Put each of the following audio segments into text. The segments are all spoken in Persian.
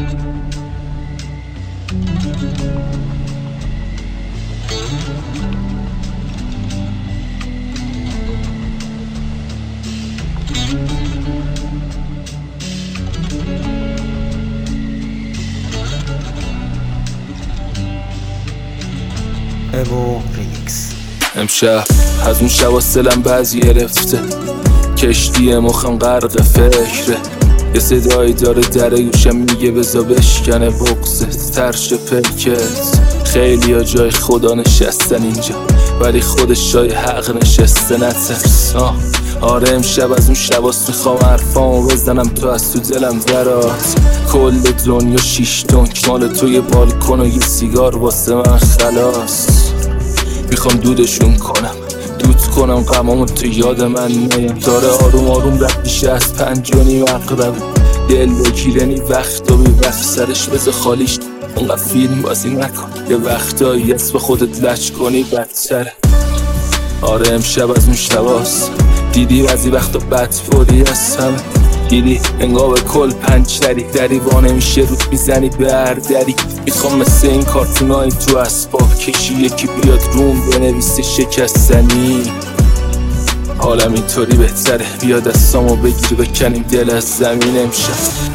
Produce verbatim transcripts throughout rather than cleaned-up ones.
امو ریمیکس. امشب از اون شب سلم بعضی گرفته، کشتی مخم غرق فکره، یه صدایی داره در گوشم میگه بزا بشکنه بغزت ترش پلکت. خیلی ها جای خدا نشستن اینجا، ولی خودش جای حق نشسته. نترس. آره امشب از اون شباست، میخوام حرفامو بزنم تو از تو دلم درات. کل دنیا شیش تونک مال توی بالکن و یه سیگار واسه من خلاص. میخوام دودشون کنم، دود کنم غمامو تو یاد من نیم. داره آروم آروم رد میشه از پنج و نیم اقرب دل بگیرنی وقت و بی وقت سرش بذار خالیش. اونقدر فیلم بازی نکن، یه وقتایی اسم خودت لچ کنی بدتره. آره امشب از اون شباست، دیدی بعضی وقتا بدفوری هستم. دیدی انگاه به کل پنچری دری وانه میشه رود میزنی به هر دری. میخوام مثل این کارتونایی تو اسباب کشی یکی بیاد روم بنویسه شکستنی. حالم اینطوری بهتره، بیا دستامو بگیر بکنیم دل از زمین امشب.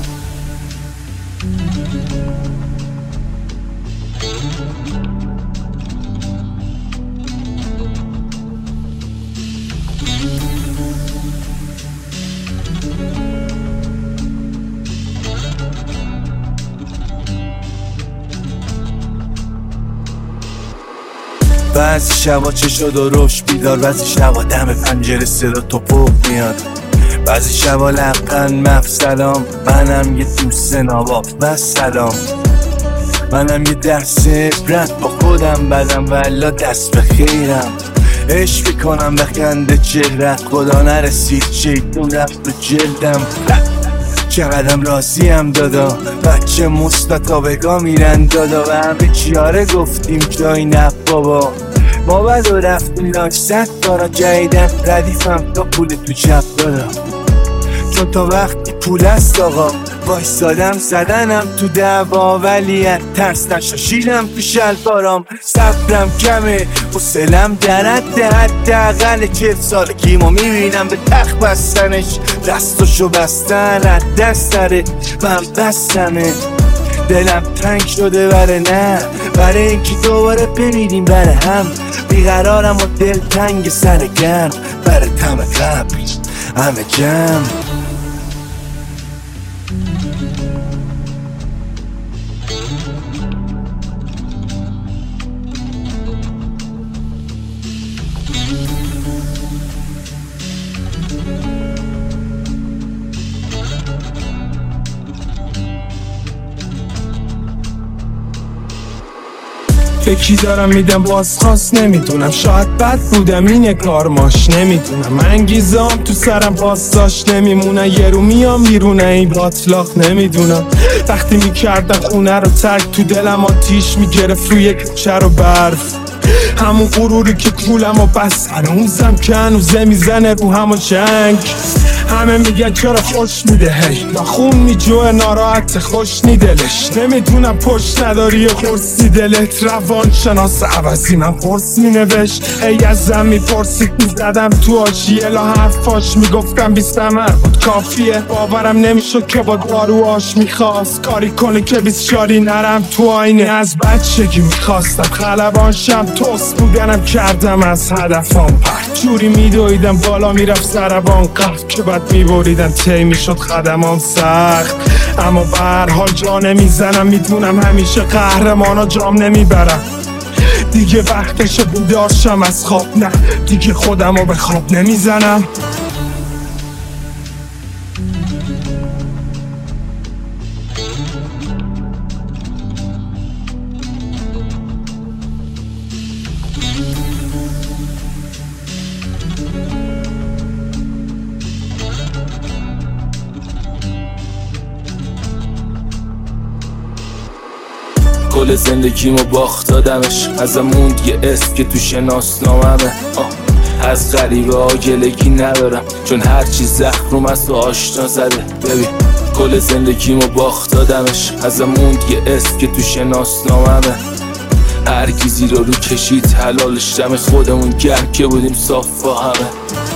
بعضی شبا چشا دروش بیدار، بعضی شبا دم پنجره صدا توپو میاد، بعضی شبا لبخند مف سلام. منم یه دوست ناباب و سلام، منم یه درس عبرت با خودم بدم والا دست به خیرم. عشق میکنم به خنده چهرت، خدا نرسید شیطون رفت به جلدم. چقدرم راضیم دادا، بچه مستطابقا میرن دادا و همه چیاره گفتیم جای نه بابا. ما بد و رفتیم لاش صد بارا جایدن ردیفم تا پول تو چپ دادا. چون تا وقتی پول است آقا وایستادم زدنم تو دعوا، ولی از ترس نشاشیدم تو شلوارام. صبرم کمه حوصله‌ام در حد حداقل چهل سالگیمو میبینم به تخت بستنش، دستاشو بستن از دست داره من بستمه. دلم تنگ شده بره نه برای اینکه دوباره بمیریم بره هم. بیقرارم و دل تنگ سر گرم بره تم قبل همه جمع. فکری دارم میدم بازخواست نمیدونم، شاید بد بودم این کارماش نمیدونم. من انگیزام تو سرم پاسداش نمیمونن، یه رو میام بیرونه این باطلاق نمیدونم. وقتی میکردم خونه رو ترک تو دلم آتیش میگرفت روی کوچه رو برف. همون غروری که کولم و بس هنوزم که هنوزه میزنه رو همون جنگ. همه میگن چرا خوش میده هی ناخون میجوه ناراحت خوش نی دلش. نمیدونم پشت نداری خورسی دلت، روان شناس عوضی من پرس مینوشت. ای ازم میپرسید میزدم تو آشیه لا حرفاش میگفتم بی ثمر بود کافیه. باورم نمیشد که با داروهاش میخواست کاری کنه که بیسچاری نرم تو آینه. از بچگی میخواستم خلبان شم، توست بودنم کردم از هدفم پرت. جوری میدویدم بالا میرفت سربان قفت که بعد میبریدن تی میشد خدمام سخت. اما به هر حال جا نمیزنم، میدونم همیشه قهرمانا جام نمیبرم. دیگه وقتش بیدار شم از خواب، نه دیگه خودمو به خواب نمیزنم. کل زندگیمو باخت دادمش، ازم موند یه اسم که تو شناسناممه. از غریبه ها گلگی ندارم، چون هرچی زخم از تو آشنا زده. ببین کل زندگیمو باخت دادمش، ازم موند یه اسم که تو شناسناممه. هر کی زیر رو کشید حلالش، دم خودمون گرم که بودیم صاف با همه.